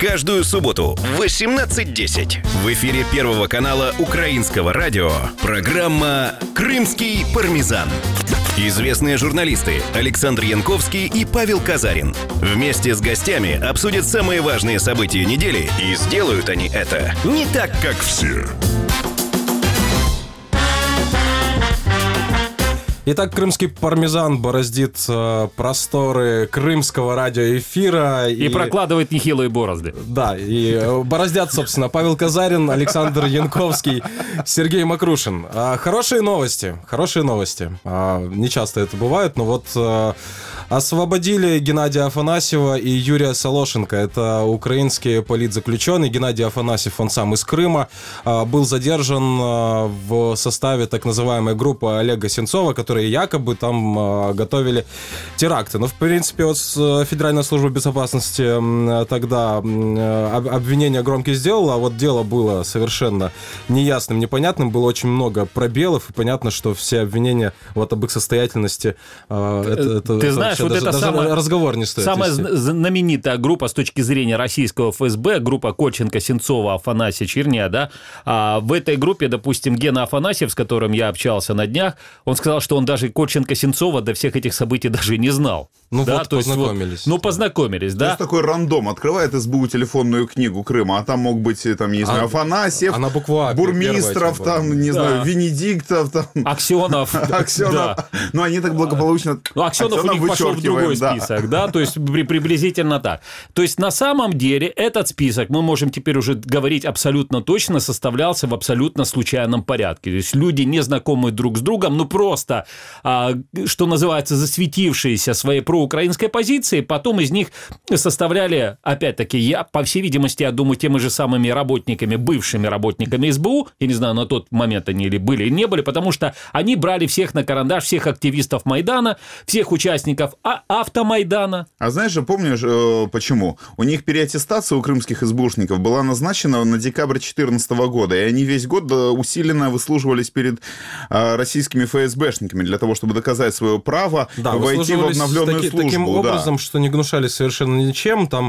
Каждую субботу в 18:10 в эфире Первого канала Украинского радио программа «Крымский пармезан». Известные журналисты Александр Янковский и Павел Казарин вместе с гостями обсудят самые важные события недели, и сделают они это не так, как все. Итак, крымский пармезан бороздит просторы крымского радиоэфира. И прокладывает нехилые борозды. Да, и бороздят, собственно, Павел Казарин, Александр Янковский, Сергей Макрушин. Хорошие новости. Не часто это бывает, но вот освободили Геннадия Афанасьева и Юрия Солошенко. Это украинские политзаключенные. Геннадий Афанасьев, он сам из Крыма, был задержан в составе так называемой группы Олега Сенцова, которые якобы там готовили теракты. Но, в принципе, вот Федеральная служба безопасности тогда обвинения громкие сделала, а вот дело было совершенно неясным, непонятным. Было очень много пробелов, и понятно, что все обвинения вот об их состоятельности... Ты знаешь, вот это разговор не стоит. Самая знаменитая группа с точки зрения российского ФСБ, группа Кольченко, Сенцова, Афанасья, Черня, да? В этой группе, допустим, Гена Афанасьев, с которым я общался на днях, он сказал, что он даже Кольченко-Сенцова до всех этих событий даже не знал. Ну да? вот, познакомились. Познакомились, да? То есть такой рандом. Открывает СБУ телефонную книгу Крыма, а там мог быть, там, не знаю, Афанасьев, Бурмистров, там, не знаю, Венедиктов, там... Аксенов. Да. Но они так благополучно... Аксенов у них пошел в другой список, да, то есть приблизительно так. То есть на самом деле этот список, мы можем теперь уже говорить абсолютно точно, составлялся в абсолютно случайном порядке. То есть люди, не знакомые друг с другом, ну просто, что называется, засветившиеся своей проукраинской позицией, потом из них составляли, опять-таки, по всей видимости, я думаю, теми же самыми работниками, бывшими работниками СБУ, я не знаю, на тот момент они или были, или не были, потому что они брали всех на карандаш, всех активистов Майдана, всех участников автомайдана. А знаешь же, помнишь, почему? У них переаттестация у крымских СБУшников была назначена на декабрь 2014 года, и они весь год усиленно выслуживались перед российскими ФСБшниками для того, чтобы доказать свое право войти в обновленную службу. Таким образом, что не гнушались совершенно ничем. Там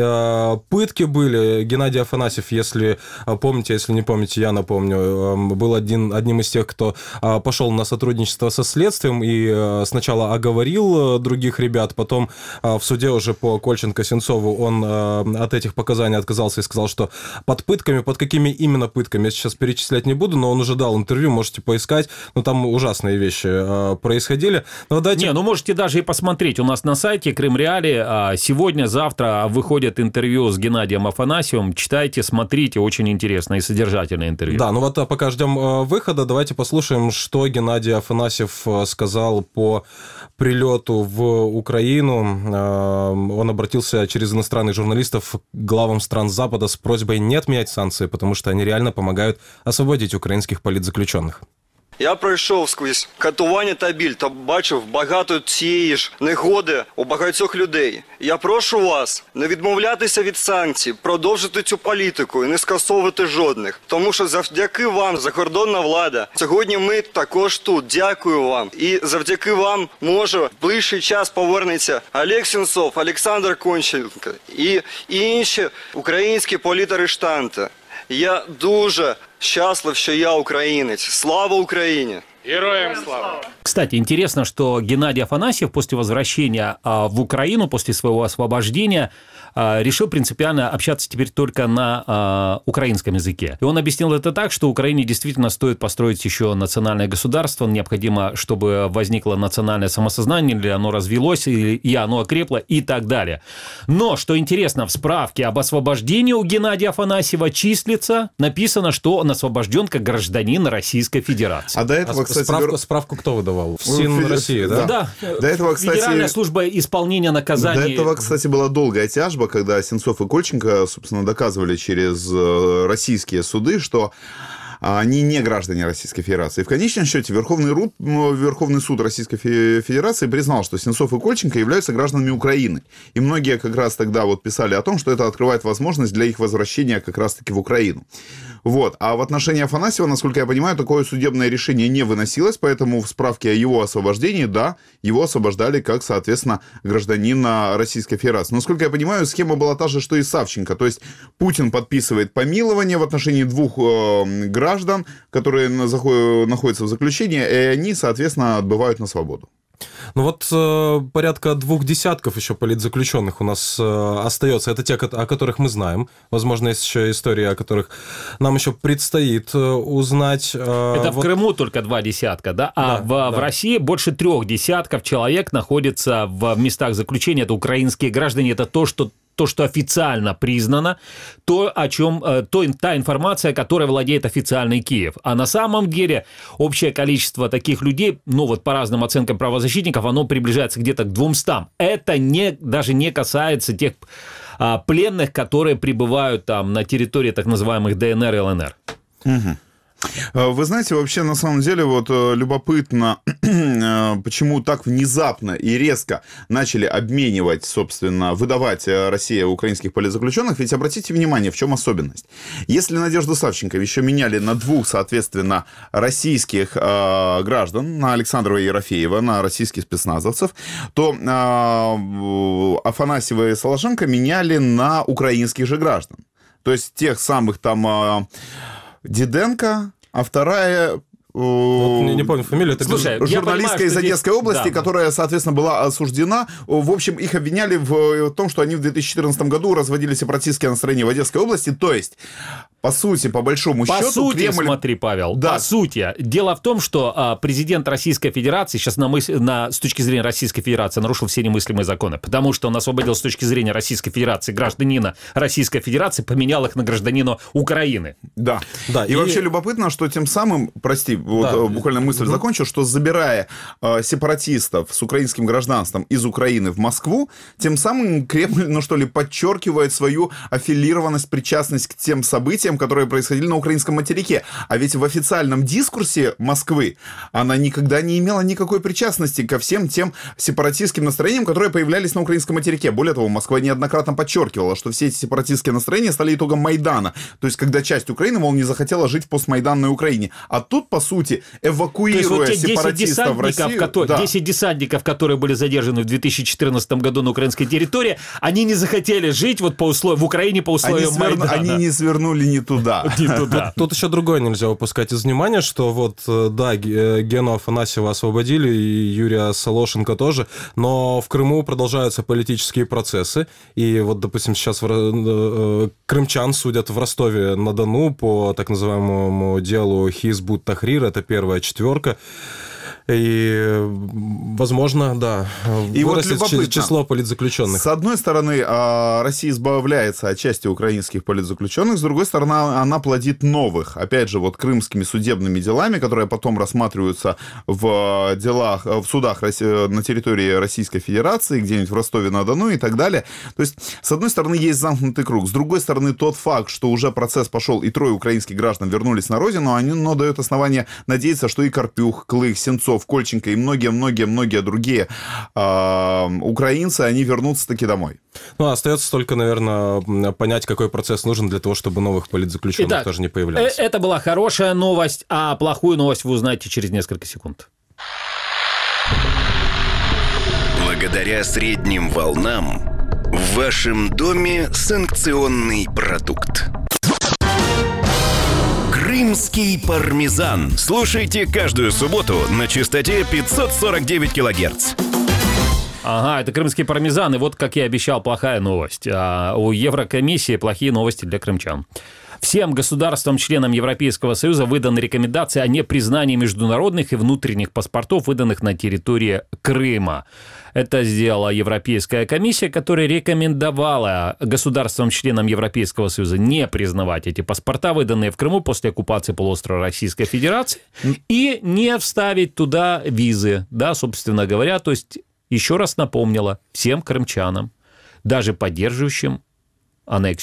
пытки были. Геннадий Афанасьев, если помните, если не помните, я напомню, был одним из тех, кто пошел на сотрудничество со следствием и сначала оговорил других ребят, потом в суде уже по Кольченко-Сенцову он от этих показаний отказался и сказал, что под пытками, под какими именно пытками, я сейчас перечислять не буду, но он уже дал интервью, можете поискать, но там ужасные вещи происходили. Но можете даже и посмотреть, у нас на сайте Крым-Реалии сегодня, завтра выходит интервью с Геннадием Афанасьевым, читайте, смотрите, очень интересное и содержательное интервью. Да, ну вот пока ждем выхода, давайте послушаем, что Геннадий Афанасьев сказал по прилету в Украину. Он обратился через иностранных журналистов к главам стран Запада с просьбой не отменять санкции, потому что они реально помогают освободить українських политзаключенных. Я пройшов скрізь катування та біль та бачив багато цієї ж негоди у багатьох людей. Я прошу вас не відмовлятися від санкцій, продовжити цю політику і не скасовувати жодних. Тому що завдяки вам, закордонна влада, сьогодні ми також тут. Дякую вам. І завдяки вам, може, в ближчий час повернеться Олег Сенцов, Олександр Кольченко і інші українські політарештанти. Я дуже счастлив, что я украинец. Слава Украине! Героям слава! Кстати, интересно, что Геннадий Афанасьев после возвращения в Украину, после своего освобождения, решил принципиально общаться теперь только на украинском языке. И он объяснил это так, что Украине действительно стоит построить еще национальное государство, необходимо, чтобы возникло национальное самосознание, или оно развелось, и оно окрепло, и так далее. Но, что интересно, в справке об освобождении у Геннадия Афанасьева числится, написано, что он освобожден как гражданин Российской Федерации. А до этого, кстати... Справку кто выдавал? СИН России, да? Да. До этого, кстати... Федеральная служба исполнения наказаний. До этого, кстати, была долгая тяжба, когда Сенцов и Кольченко, собственно, доказывали через российские суды, что они не граждане Российской Федерации. И в конечном счете Верховный суд Российской Федерации признал, что Сенцов и Кольченко являются гражданами Украины. И многие как раз тогда вот писали о том, что это открывает возможность для их возвращения как раз-таки в Украину. Вот. А в отношении Афанасьева, насколько я понимаю, такое судебное решение не выносилось, поэтому в справке о его освобождении, да, его освобождали как, соответственно, гражданина Российской Федерации. Насколько я понимаю, схема была та же, что и Савченко. То есть Путин подписывает помилование в отношении двух граждан, которые находятся в заключении, и они, соответственно, отбывают на свободу. Ну вот порядка 20 еще политзаключенных у нас остается. Это те, о которых мы знаем. Возможно, есть еще истории, о которых нам еще предстоит узнать. Это в Крыму только 20, да? А в России больше 30 человек находятся в местах заключения. Это украинские граждане. Это то, что официально признано, та информация, которой владеет официальный Киев. А на самом деле общее количество таких людей, ну вот по разным оценкам правозащитников, оно приближается где-то к 200. Это даже не касается тех пленных, которые прибывают там на территории так называемых ДНР и ЛНР. Угу. Вы знаете, вообще, на самом деле, вот любопытно, почему так внезапно и резко начали обменивать, собственно, выдавать Россия украинских политзаключенных, ведь обратите внимание, в чем особенность. Если Надежду Савченко еще меняли на двух, соответственно, российских граждан, на Александрова и Ерофеева, на российских спецназовцев, то Афанасьева и Солошенко меняли на украинских же граждан. То есть тех самых там... Диденко, а вторая... Не помню фамилию. Это журналистка из Одесской области, которая, соответственно, была осуждена. В общем, их обвиняли в том, что они в 2014 году разводили сепаратистские настроения в Одесской области. То есть, по сути, по большому счету... Кремль... смотри, Павел, да. По сути. Дело в том, что президент Российской Федерации сейчас с точки зрения Российской Федерации нарушил все немыслимые законы, потому что он освободил с точки зрения Российской Федерации гражданина Российской Федерации, поменял их на гражданина Украины. Да. И вообще любопытно, что тем самым, буквально мысль закончу, что забирая сепаратистов с украинским гражданством из Украины в Москву, тем самым Кремль, подчеркивает свою аффилированность, причастность к тем событиям, которые происходили на украинском материке. А ведь в официальном дискурсе Москвы она никогда не имела никакой причастности ко всем тем сепаратистским настроениям, которые появлялись на украинском материке. Более того, Москва неоднократно подчеркивала, что все эти сепаратистские настроения стали итогом Майдана. То есть, когда часть Украины, не захотела жить в постмайданной Украине. А тут, по сути, эвакуируя сепаратистов в Россию... 10 десантников, которые были задержаны в 2014 году на украинской территории, они не захотели жить в Украине по условиям Майдана. Они не свернули не туда. Тут еще другое нельзя упускать из внимания, что Гену Афанасьева освободили, и Юрия Солошенко тоже, но в Крыму продолжаются политические процессы, и допустим, сейчас крымчан судят в Ростове-на-Дону по так называемому делу Хизбут Тахрир, это первая четверка. И, возможно, вырастет число политзаключенных. С одной стороны, Россия избавляется от части украинских политзаключенных, с другой стороны, она плодит новых. Опять же, крымскими судебными делами, которые потом рассматриваются в судах на территории Российской Федерации, где-нибудь в Ростове-на-Дону и так далее. То есть, с одной стороны, есть замкнутый круг. С другой стороны, тот факт, что уже процесс пошел, и 3 украинских граждан вернулись на родину, оно дает основание надеяться, что и Карпюх, Клых, Сенцов, Кольченко и многие другие украинцы, они вернутся таки домой. Остается только, наверное, понять, какой процесс нужен для того, чтобы новых политзаключенных тоже не появлялось. Это была хорошая новость, а плохую новость вы узнаете через несколько секунд. Благодаря средним волнам в вашем доме санкционный продукт. Крымский пармезан. Слушайте каждую субботу на частоте 549 килогерц. Ага, это крымский пармезан. И как я обещал, плохая новость. У Еврокомиссии плохие новости для крымчан. Всем государствам-членам Европейского Союза выданы рекомендации о непризнании международных и внутренних паспортов, выданных на территории Крыма. Это сделала Европейская комиссия, которая рекомендовала государствам-членам Европейского Союза не признавать эти паспорта, выданные в Крыму после оккупации полуострова Российской Федерации, и не вставить туда визы, собственно говоря. То есть, еще раз напомнила всем крымчанам, даже поддерживающим аннексию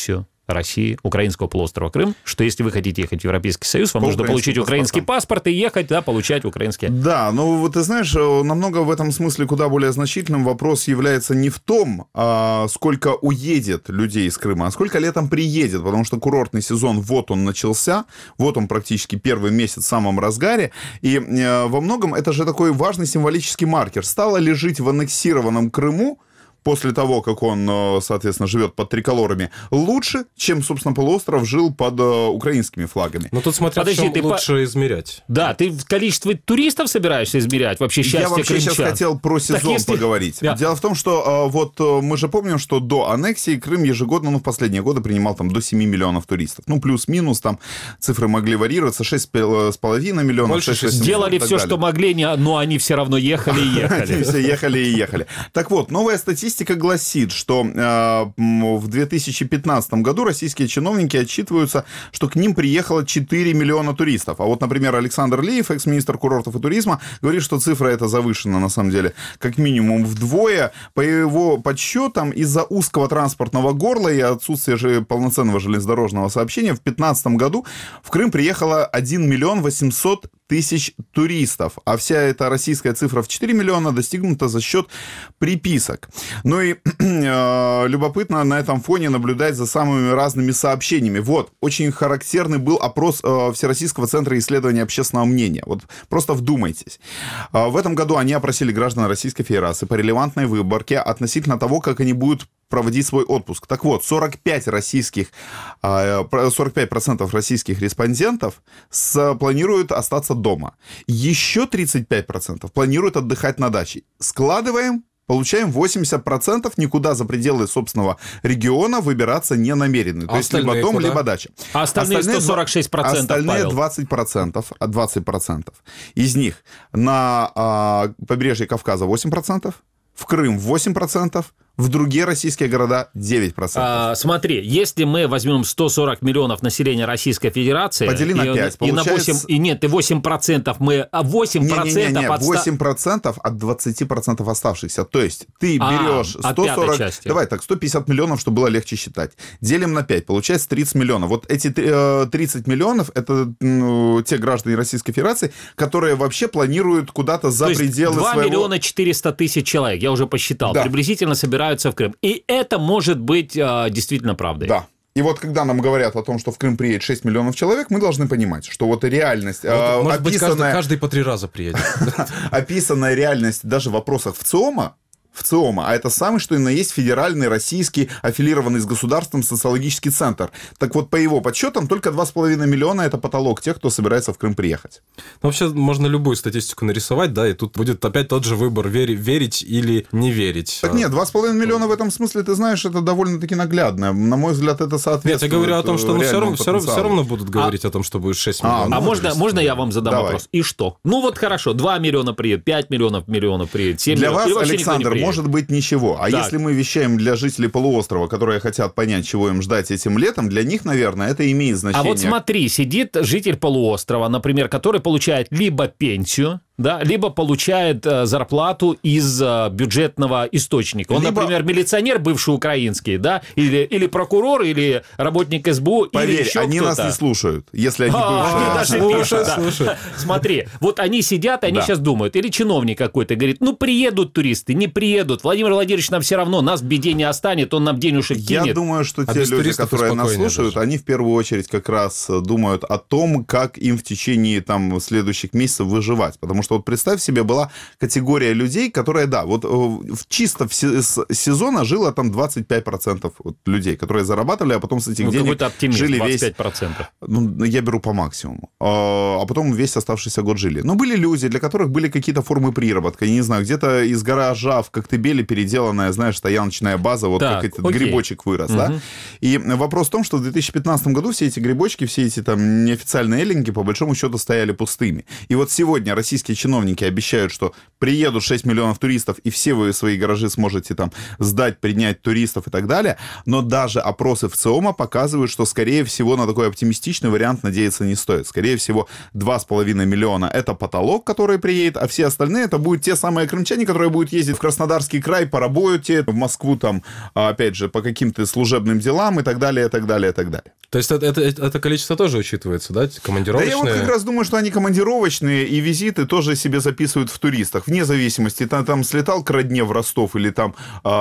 России, украинского полуострова Крым, что если вы хотите ехать в Европейский Союз, вам нужно получить украинский паспорт и ехать, да, получать украинский. Да, но вот ты знаешь, намного в этом смысле куда более значительным вопрос является не в том, сколько уедет людей из Крыма, а сколько летом приедет, потому что курортный сезон, вот он начался, вот он практически первый месяц в самом разгаре, и во многом это же такой важный символический маркер. Стало ли жить в аннексированном Крыму после того, как он, соответственно, живет под триколорами, лучше, чем, собственно, полуостров жил под украинскими флагами. Но тут смотря, что лучше измерять. Да, ты количество туристов собираешься измерять, вообще счастье крымчан. Я вообще сейчас хотел про сезон поговорить. Да. Дело в том, что вот мы же помним, что до аннексии Крым ежегодно, в последние годы принимал там до 7 миллионов туристов. Плюс-минус, там цифры могли варьироваться, 6,5 миллионов. Больше 6. Делали все, что могли, но они все равно ехали и ехали. Они все ехали и ехали. Так вот, новая статистика гласит, что в 2015 году российские чиновники отчитываются, что к ним приехало 4 миллиона туристов. А вот, например, Александр Лиев, экс-министр курортов и туризма, говорит, что цифра эта завышена, на самом деле, как минимум вдвое. По его подсчетам, из-за узкого транспортного горла и отсутствия полноценного железнодорожного сообщения в 2015 году в Крым приехало 1 миллион 800 тысяч туристов, а вся эта российская цифра в 4 миллиона достигнута за счет приписок. Ну и любопытно на этом фоне наблюдать за самыми разными сообщениями. Вот, очень характерный был опрос Всероссийского центра исследования общественного мнения. Вот просто вдумайтесь. В этом году они опросили граждан Российской Федерации по релевантной выборке относительно того, как они будут проводить свой отпуск. Так вот, 45% российских респондентов планируют остаться дома. Еще 35% планируют отдыхать на даче. Складываем, получаем 80%, никуда за пределы собственного региона выбираться не намерены. То есть либо дом, либо дача. А остальные 146%, остальные 20%. Из них на побережье Кавказа 8%, в Крым 8%, в другие российские города 9%. Смотри, если мы возьмем 140 миллионов населения Российской Федерации... Подели на 5, и получается... на 8, и нет, и 8% мы... 8% от 20% оставшихся. То есть ты берешь 140... Давай так, 150 миллионов, чтобы было легче считать. Делим на 5, получается 30 миллионов. Вот эти 30 миллионов, это те граждане Российской Федерации, которые вообще планируют куда-то за пределы своего... 2 миллиона 400 тысяч человек, я уже посчитал. Да. Приблизительно собираются в Крым. И это может быть действительно правдой. Да. И вот когда нам говорят о том, что в Крым приедет 6 миллионов человек, мы должны понимать, что вот реальность... Может быть, каждый по 3 раза приедет. Описанная реальность даже в вопросах ВЦИОМа, а это самый, что и на есть федеральный, российский, аффилированный с государством социологический центр. Так вот, по его подсчетам, только 2,5 миллиона – это потолок тех, кто собирается в Крым приехать. Вообще, можно любую статистику нарисовать, да, и тут будет опять тот же выбор, верить или не верить. Так нет, 2,5 миллиона в этом смысле, ты знаешь, это довольно-таки наглядно. На мой взгляд, это соответствует. Нет, я говорю о том, что все равно будут говорить о том, что будет 6 миллионов. Можно я вам задам вопрос? И что? Вот хорошо, 2 миллиона приедет, 5 миллионов приедет, 7 Для миллионов. вас, Александр, может быть ничего. А так. Если мы вещаем для жителей полуострова, которые хотят понять, чего им ждать этим летом, для них, наверное, это имеет значение. А вот смотри, сидит житель полуострова, например, который получает либо пенсию, да, либо получает зарплату из бюджетного источника. Он, например, милиционер бывший украинский, да, или прокурор, или работник СБУ, Поверь, или еще они кто-то. нас не слушают, если они бывшие. Они даже пишут. Смотри, вот они сидят, они сейчас думают, или чиновник какой-то говорит, приедут туристы, не приедут, Владимир Владимирович нам все равно, нас в беде не останет, он нам денежек кинет. Я думаю, что те люди, которые нас слушают, они в первую очередь как раз думают о том, как им в течение следующих месяцев выживать, потому что вот представь себе, была категория людей, которые, да, вот чисто в сезона жило там 25% людей, которые зарабатывали, а потом с этих денег жили 25%. Я беру по максимуму. А потом весь оставшийся год жили. Но были люди, для которых были какие-то формы приработка. Я не знаю, где-то из гаража в Коктебеле переделанная, знаешь, стояночная база, вот так, как этот грибочек вырос, да? И вопрос в том, что в 2015 году все эти грибочки, все эти там неофициальные эллинги, по большому счету, стояли пустыми. И вот сегодня российские чиновники обещают, что приедут 6 миллионов туристов, и все вы свои гаражи сможете там сдать, принять туристов и так далее. Но даже опросы ВЦИОМа показывают, что, скорее всего, на такой оптимистичный вариант надеяться не стоит. Скорее всего, 2,5 миллиона — это потолок, который приедет, а все остальные — это будут те самые крымчане, которые будут ездить в Краснодарский край по работе, в Москву там, опять же, по каким-то служебным делам и так далее, и так далее, и так далее. То есть это количество тоже учитывается, да? Командировочные? Да я вот как раз думаю, что они командировочные, и визиты тоже себе записывают в туристах, вне зависимости, там слетал к родне в Ростов или там,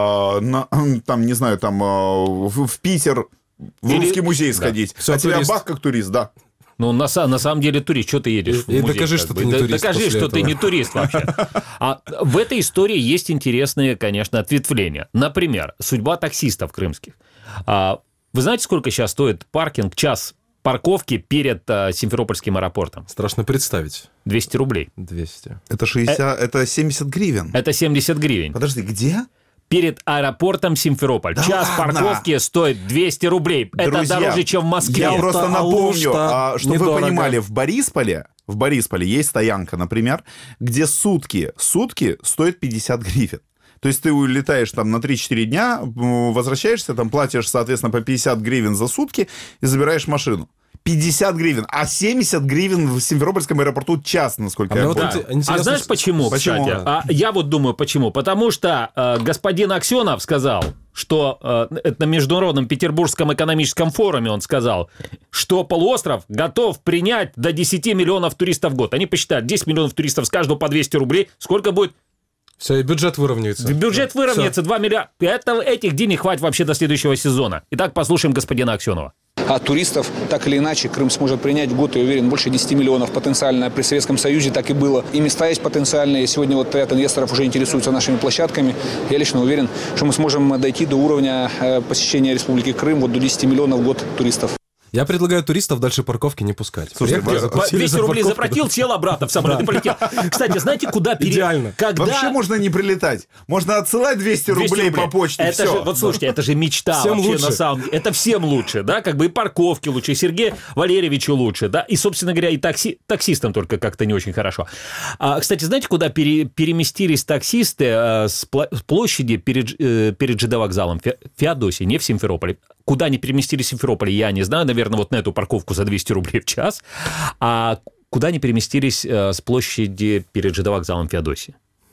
там не знаю, там в Питер, в Русский музей сходить. Да. А тебя бах как турист, да. Ну, на самом деле турист. Что ты едешь в музей? Докажи, что ты не турист. Докажи, что ты не турист вообще. А в этой истории есть интересные, конечно, ответвления. Например, судьба таксистов крымских. Вы знаете, сколько сейчас стоит паркинг, час парковки перед Симферопольским аэропортом? Страшно представить. 200 рублей. 200. Это 70 гривен. Это 70 гривен. Подожди, где? Перед аэропортом Симферополь. Да час парковки стоит 200 рублей. Друзья, это дороже, чем в Москве. Я просто напомню, чтобы вы понимали, в Борисполе есть стоянка, например, где сутки стоят 50 гривен. То есть ты улетаешь там на 3-4 дня, возвращаешься, там платишь, соответственно, по 50 гривен за сутки и забираешь машину. 50 гривен, а 70 гривен в Симферопольском аэропорту час, насколько я помню. А знаешь почему, кстати? Я вот думаю, почему. Потому что господин Аксенов сказал, что на Международном Петербургском экономическом форуме он сказал, что полуостров готов принять до 10 миллионов туристов в год. Они посчитают, 10 миллионов туристов с каждого по 200 рублей. Сколько будет? Все, и бюджет выровняется. Бюджет выровняется, 2 миллиарда. Этих денег хватит вообще до следующего сезона. Итак, послушаем господина Аксенова. А туристов, так или иначе, Крым сможет принять в год, я уверен, больше 10 миллионов потенциально. При Советском Союзе так и было. И места есть потенциальные. Сегодня вот ряд инвесторов уже интересуются нашими площадками. Я лично уверен, что мы сможем дойти до уровня посещения Республики Крым, вот до 10 миллионов в год туристов. Я предлагаю туристов дальше парковки не пускать. Слушай, 200 рублей заплатил, сел обратно в самолет и полетел. Кстати, знаете, куда Идеально. Вообще можно не прилетать. Можно отсылать 200 рублей по почте. Это же, вот слушайте, это же мечта всем вообще лучше. На самом деле. Это всем лучше, да, как бы и парковки лучше, и Сергею Валерьевичу лучше, да, и, собственно говоря, и таксистам только как-то не очень хорошо. Кстати, знаете, куда переместились таксисты с площади перед ЖД вокзалом Феодосии, не в Симферополе. Куда они переместились в Симферополе, я не знаю, наверное, вот на эту парковку за 200 рублей в час. А куда они переместились с площади перед ЖД вокзалом Феодосии?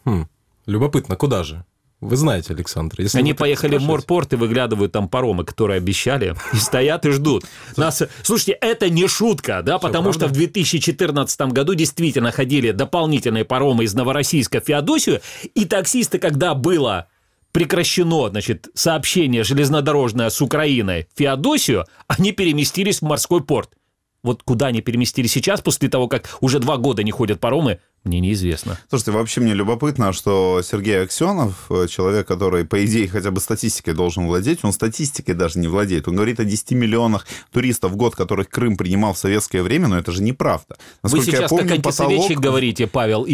Любопытно, куда же? Вы знаете, Александр. Если они поехали в морпорт и выглядывают там паромы, которые обещали, и стоят и ждут. Слушайте, это не шутка, да, потому что в 2014 году действительно ходили дополнительные паромы из Новороссийска в Феодосию, и таксисты, когда было прекращено, значит, сообщение железнодорожное с Украиной в Феодосию, они переместились в морской порт. Вот куда они переместились сейчас, после того, как уже 2 года не ходят паромы, мне неизвестно. Слушайте, вообще мне любопытно, что Сергей Аксенов, человек, который, по идее, хотя бы статистикой должен владеть, он статистикой даже не владеет. Он говорит о 10 миллионах туристов в год, которых Крым принимал в советское время, но это же неправда. Насколько вы сейчас я помню, как антисоветчик говорите, Павел.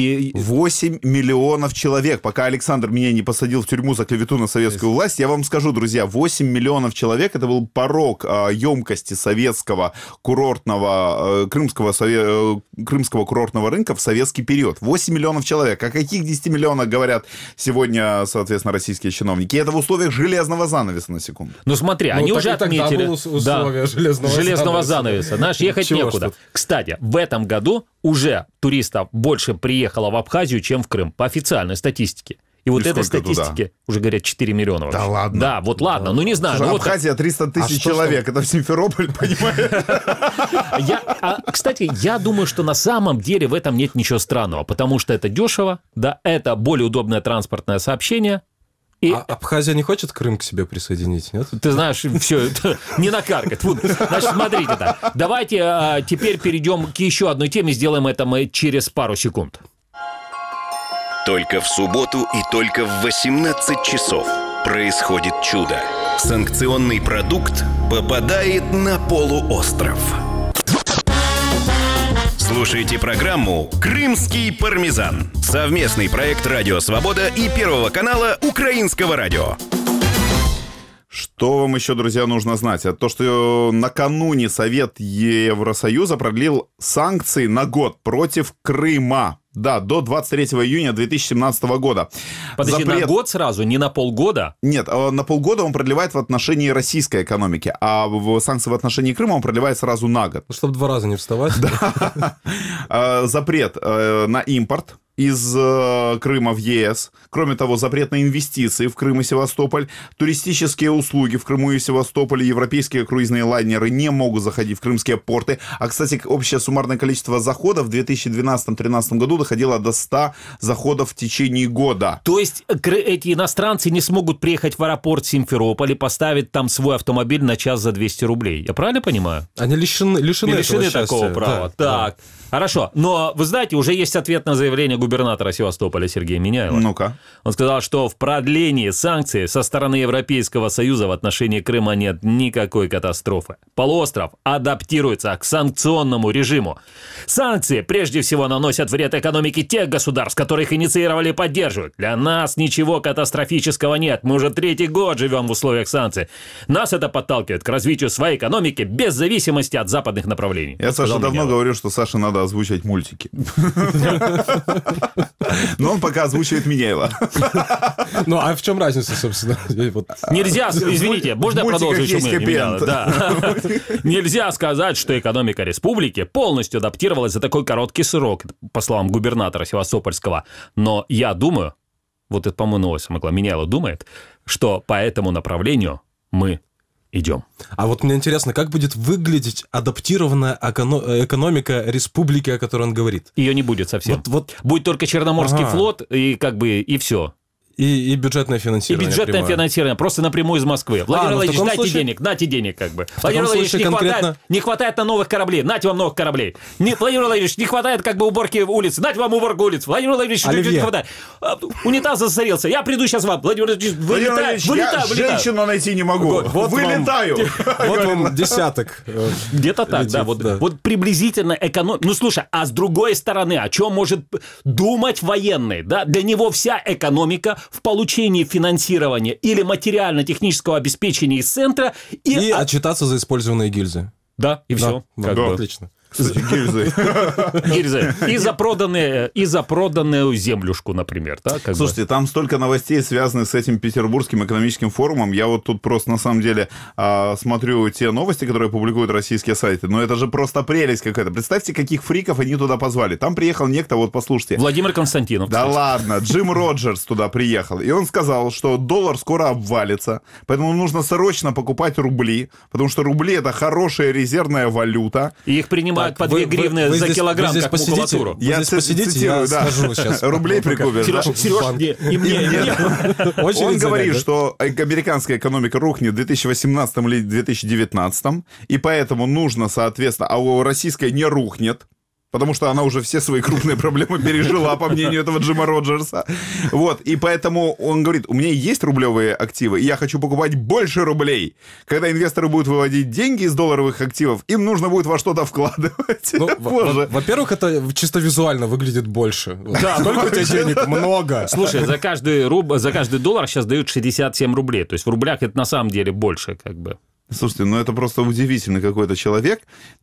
8 миллионов человек. Пока Александр меня не посадил в тюрьму за клевету на советскую власть, я вам скажу, друзья, 8 миллионов человек — это был порог емкости советского курортного, крымского курортного рынка в советский период. 8 миллионов человек. О каких 10 миллионах говорят сегодня, соответственно, российские чиновники? И это в условиях железного занавеса, на секунду. Ну смотри, они уже отметили... условия железного занавеса. Знаешь, ехать некуда. Кстати, в этом году уже туристов больше приехало в Абхазию, чем в Крым, по официальной статистике. И вот этой статистике уже говорят 4 миллиона. Да ладно? Да, вот ладно, ну не знаю. Слушай, Абхазия 300 тысяч человек, это в Симферополь, понимаешь? Кстати, я думаю, что на самом деле в этом нет ничего странного, потому что это дешево, да, это более удобное транспортное сообщение. А Абхазия не хочет Крым к себе присоединить, нет? Ты знаешь, все, это не накаркать. Значит, смотрите так. Давайте теперь перейдем к еще одной теме, сделаем это мы через пару секунд. Только в субботу и только в 18 часов происходит чудо. Санкционный продукт попадает на полуостров. Слушайте программу «Крымский пармезан». Совместный проект «Радио Свобода» и Первого канала Украинского радио. Что вам еще, друзья, нужно знать? Это то, что накануне Совет Евросоюза продлил санкции на год против Крыма. Да, до 23 июня 2017 года. Подожди, на год сразу, не на полгода? Нет, на полгода он продлевает в отношении российской экономики, а санкции в отношении Крыма он продлевает сразу на год. Ну, чтобы 2 раза не вставать. Запрет на импорт из Крыма в ЕС. Кроме того, запрет на инвестиции в Крым и Севастополь. Туристические услуги в Крыму и Севастополе. Европейские круизные лайнеры не могут заходить в крымские порты. А, кстати, общее суммарное количество заходов в 2012-2013 году доходило до 100 заходов в течение года. То есть эти иностранцы не смогут приехать в аэропорт Симферополь и поставить там свой автомобиль на час за 200 рублей. Я правильно понимаю? Они лишены такого права. Да, так, хорошо. Но, вы знаете, уже есть ответ на заявление губернатора Севастополя Сергея Миняева. Ну-ка. Он сказал, что в продлении санкций со стороны Европейского Союза в отношении Крыма нет никакой катастрофы. Полуостров адаптируется к санкционному режиму. Санкции прежде всего наносят вред экономике тех государств, которые их инициировали и поддерживают. Для нас ничего катастрофического нет. Мы уже 3-й год живем в условиях санкций. Нас это подталкивает к развитию своей экономики без зависимости от западных направлений. Я, Саша, давно говорю, что Саше надо озвучивать мультики. Но он пока озвучивает Миняева. Ну, а в чем разница, собственно? Нельзя, извините, можно я продолжу еще Да. Нельзя сказать, что экономика республики полностью адаптировалась за такой короткий срок, по словам губернатора Севастопольского. Но я думаю, вот это, по-моему, новость самое главное, Миняйло думает, что по этому направлению мы идем. А вот мне интересно, как будет выглядеть адаптированная экономика республики, о которой он говорит? Ее не будет совсем. Будет только Черноморский флот и все. И бюджетное финансирование. И бюджетное финансирование, просто напрямую из Москвы. Владимир Владимирович, дайте денег, нате денег, как бы. Владимир Владимирович, не хватает на новых кораблей, нате вам новых кораблей. Владимир Владимирович, не хватает как бы уборки улиц, нате вам уборку улиц. Владимир Владимирович, не хватает. Унитаз засорился, я приду сейчас вам. Владимир Владимирович, вылетаю. Женщину найти не могу. Вылетаю. Вот вам десяток. Где-то так, да. Вот приблизительно экономика. Ну, слушай, а с другой стороны, о чем может думать военный? Да? Для него вся экономика в получении финансирования или материально-технического обеспечения из центра и отчитаться за использованные гильзы. Да, и все. Да, отлично. Кстати, гильзы. И за проданную землюшку, например. Да, слушайте, там столько новостей, связанных с этим Петербургским экономическим форумом. Я вот тут просто, на самом деле, смотрю те новости, которые публикуют российские сайты. Но это же просто прелесть какая-то. Представьте, каких фриков они туда позвали. Там приехал некто, вот послушайте. Владимир Константинов. Да ладно, Джим Роджерс туда приехал. И он сказал, что доллар скоро обвалится, поэтому нужно срочно покупать рубли, потому что рубли — это хорошая резервная валюта. И их принимают по 2 гривны за килограмм, как макулатуру. Я здесь посидите, я скажу сейчас. Рублей прикупишь. Сереж, и мне. Он говорит, что американская экономика рухнет в 2018 или 2019, и поэтому нужно, соответственно, а у российской не рухнет, потому что она уже все свои крупные проблемы пережила, по мнению этого Джима Роджерса. Вот, и поэтому он говорит, у меня есть рублевые активы, и я хочу покупать больше рублей. Когда инвесторы будут выводить деньги из долларовых активов, им нужно будет во что-то вкладывать. Во-первых, это чисто визуально выглядит больше. Да, сколько у тебя денег? Много. Слушай, за каждый доллар сейчас дают 67 рублей. То есть в рублях это на самом деле больше, как бы. Слушайте, ну это просто удивительный какой-то человек.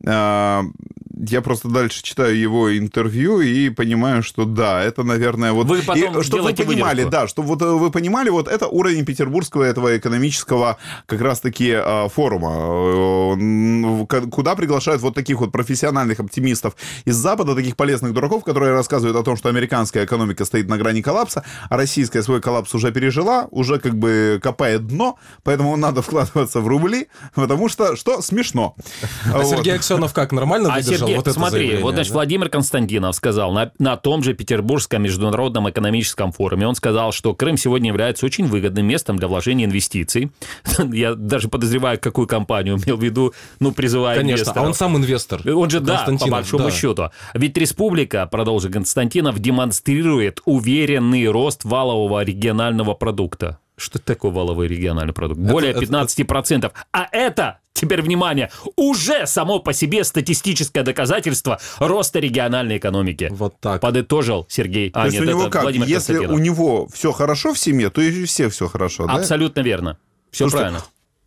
Я просто дальше читаю его интервью и понимаю, что да, это, наверное, вот... Вы потом чтобы вы понимали, выдержку. Да, чтобы вот вы понимали, вот это уровень петербургского этого экономического как раз-таки форума, куда приглашают вот таких вот профессиональных оптимистов из Запада, таких полезных дураков, которые рассказывают о том, что американская экономика стоит на грани коллапса, а российская свой коллапс уже пережила, уже как бы копает дно, поэтому надо вкладываться в рубли, потому что смешно. А Сергей Аксенов как, нормально выдержал вот это заявление? Вот, значит, Владимир Константинов сказал на том же Петербургском международном экономическом форуме, он сказал, что Крым сегодня является очень выгодным местом для вложения инвестиций. Я даже подозреваю, какую компанию имел в виду, призывая инвесторов. Конечно, а он сам инвестор. Он же, да, по большому счету. Ведь республика, продолжил Константинов, демонстрирует уверенный рост валового регионального продукта. Что это такое валовый региональный продукт? Более 15%. А это, теперь внимание, уже само по себе статистическое доказательство роста региональной экономики. Вот так. Подытожил Сергей. То есть у него как? Если у него все хорошо в семье, то и все хорошо, да? Абсолютно верно. Все правильно.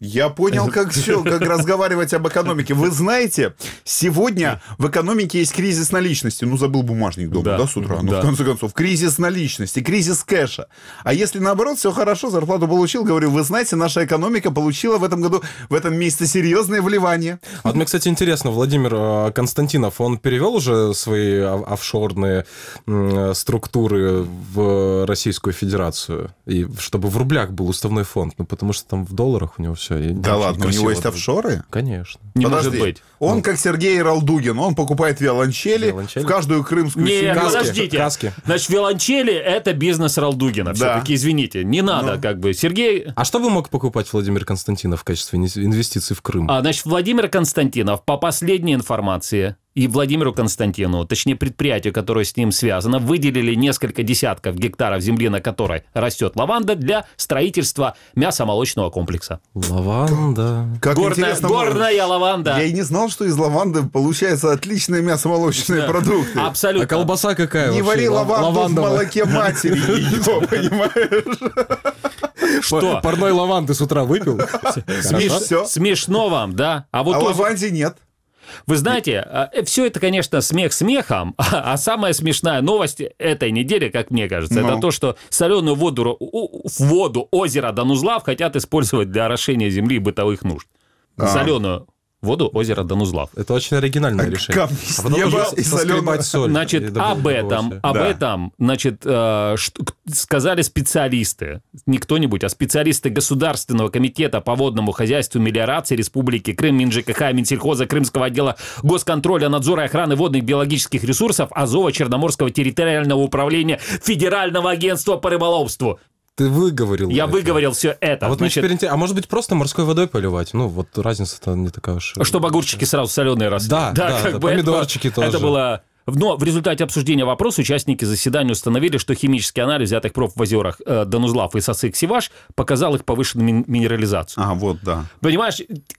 Я понял, как разговаривать об экономике. Вы знаете, сегодня в экономике есть кризис наличности. Ну, забыл бумажник дома, да, с утра? Ну, в конце концов, кризис наличности, кризис кэша. А если, наоборот, все хорошо, зарплату получил, говорю, вы знаете, наша экономика получила в этом году, в этом месяце серьезные вливания. А вот мне, кстати, интересно, Владимир Константинов, он перевел уже свои офшорные структуры в Российскую Федерацию? И чтобы в рублях был уставной фонд, ну, потому что там в долларах у него все. Да ладно, у него есть офшоры? Конечно. Не может быть. Он как Сергей Ралдугин, он покупает виолончели в каждую крымскую семью. Нет, подождите. Каски. Значит, виолончели — это бизнес Ралдугина. Все-таки, извините, не надо как бы. Сергей... А что бы мог покупать Владимир Константинов в качестве инвестиций в Крым? Значит, Владимир Константинов, по последней информации, и Владимиру Константину, точнее предприятию, которое с ним связано, выделили несколько десятков гектаров земли, на которой растет лаванда, для строительства мясомолочного комплекса. Лаванда. Как интересно, горная лаванда. Я и не знал, что из лаванды получаются отличные мясомолочные продукты. Абсолютно. А колбаса какая Не вообще? вари лаванду в молоке матери, ее, понимаешь? Что? Парной лаванды с утра выпил? Смешно вам, да? А лаванде нет. Вы знаете, все это, конечно, смех смехом, а самая смешная новость этой недели, как мне кажется, это то, что соленую воду озера Данузлав хотят использовать для орошения земли и бытовых нужд. Соленую воду озера Данузлав. Это очень оригинальное решение. С неба и соленая соль. Значит, об этом, значит, сказали специалисты, не кто-нибудь, а специалисты Государственного комитета по водному хозяйству и мелиорации Республики Крым, МинЖКХ, Минсельхоза, Крымского отдела госконтроля, надзора и охраны водных биологических ресурсов, Азова, Черноморского территориального управления Федерального агентства по рыболовству. Ты выговорил. Я выговорил все это. А вот теперь, а может быть, просто морской водой поливать? Ну, вот разница-то не такая уж. Чтобы огурчики сразу соленые росли. Да, помидорчики тоже. Это было... Но в результате обсуждения вопроса участники заседания установили, что химический анализ взятых проб в озерах Данузлав и Сасык-Сиваш показал их повышенную минерализацию. Вот, да. Понимаешь,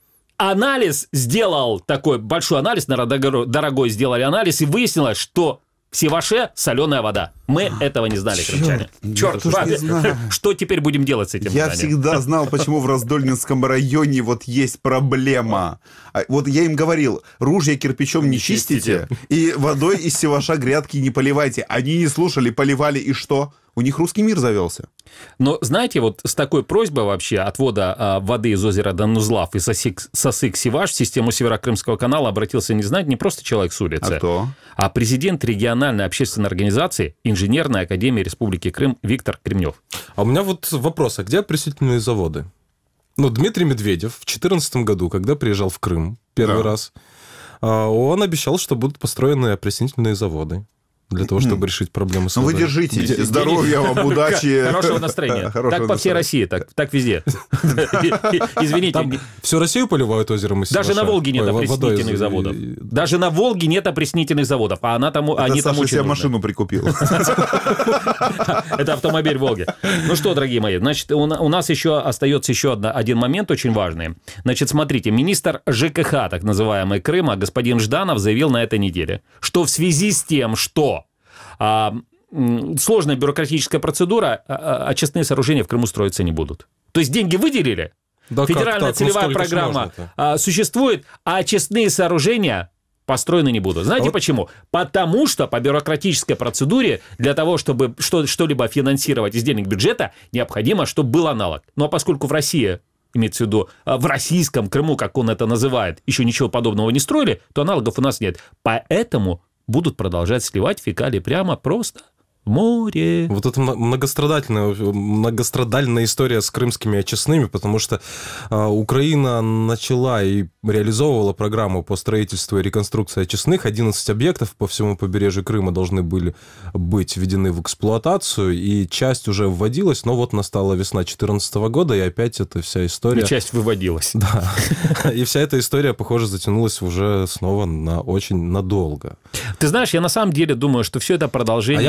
анализ сделал такой большой анализ, дорогой сделали анализ, и выяснилось, что в Сиваше соленая вода. Мы этого не знали, крымчане. Черт, что теперь будем делать с этим? Я всегда знал, почему в Раздольнинском районе вот есть проблема. Вот я им говорил, ружья кирпичом не чистите, и водой из Сиваша грядки не поливайте. Они не слушали, поливали, и что? У них русский мир завелся. Но, знаете, вот с такой просьбой вообще отвода воды из озера Данузлав и Сасык-Сиваш в систему Северокрымского канала обратился, не просто человек с улицы, а президент региональной общественной организации Инженерной академии Республики Крым Виктор Кремнев. А у меня вот вопрос, а где опреснительные заводы? Ну, Дмитрий Медведев в 2014 году, когда приезжал в Крым первый раз, он обещал, что будут построены опреснительные заводы для того, чтобы решить проблемы с водой. Ну, вы держитесь. Здоровья вам, удачи. Хорошего настроения. Так по всей России, так везде. Извините. Всю Россию поливают озером из Сиваша? Даже на Волге нет опреснительных заводов. Даже на Волге нет опреснительных заводов. А они там очень Саша себе машину прикупил. Это автомобиль Волги. Ну что, дорогие мои, значит, у нас еще остается один момент очень важный. Значит, смотрите, министр ЖКХ, так называемый Крыма, господин Жданов, заявил на этой неделе, что в связи с тем, что сложная бюрократическая процедура, очистные сооружения в Крыму строиться не будут. То есть деньги выделили, федеральная целевая программа существует, а очистные сооружения построены не будут. Знаете почему? Потому что по бюрократической процедуре для того, чтобы что-либо финансировать из денег бюджета, необходимо, чтобы был аналог. Ну а поскольку в России, имеется в виду в российском Крыму, как он это называет, еще ничего подобного не строили, то аналогов у нас нет. Поэтому будут продолжать сливать фекалии прямо просто в море. Вот это многострадальная история с крымскими очистными, потому что Украина начала и реализовывала программу по строительству и реконструкции очистных. 11 объектов по всему побережью Крыма должны были быть введены в эксплуатацию, и часть уже вводилась, но вот настала весна 2014 года, и опять эта вся история... И часть выводилась. Да. И вся эта история, похоже, затянулась уже снова на очень надолго. Ты знаешь, я на самом деле думаю, что все это продолжение... А я боюсь за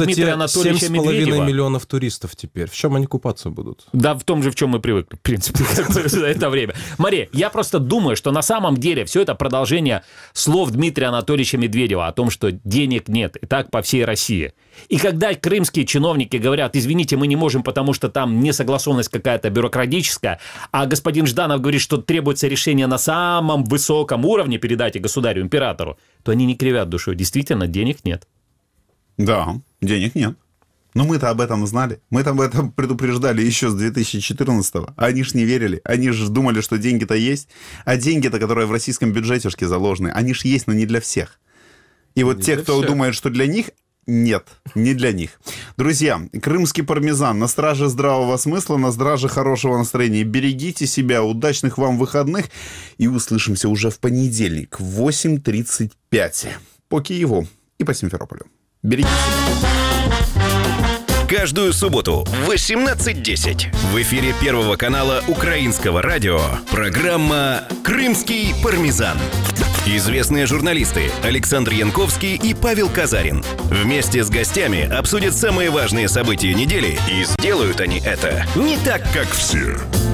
Дмитрия Анатольевича Медведева. 7,5 миллионов туристов теперь. В чем они купаться будут? Да, в том же, в чем мы привыкли, в принципе, за это время. Мария, я просто думаю, что на самом деле все это продолжение слов Дмитрия Анатольевича Медведева о том, что денег нет, и так по всей России. И когда крымские чиновники говорят, извините, мы не можем, потому что там несогласованность какая-то бюрократическая, а господин Жданов говорит, что требуется решение на самом высоком уровне, передайте государю-императору, то они не кривят душой. Действительно, денег нет. Да, денег нет. Но мы-то об этом знали. Мы-то об этом предупреждали еще с 2014-го. Они ж не верили. Они же думали, что деньги-то есть. А деньги-то, которые в российском бюджетишке заложены, они ж есть, но не для всех. И вот те, кто думает, что для них, нет, не для них. Друзья, крымский пармезан на страже здравого смысла, на страже хорошего настроения. Берегите себя, удачных вам выходных. И услышимся уже в понедельник в 8:35 по Киеву и по Симферополю. Берегите себя. Каждую субботу в 18:10 в эфире Первого канала Украинского радио программа «Крымский пармезан». Известные журналисты Александр Янковский и Павел Казарин вместе с гостями обсудят самые важные события недели, и сделают они это не так, как все.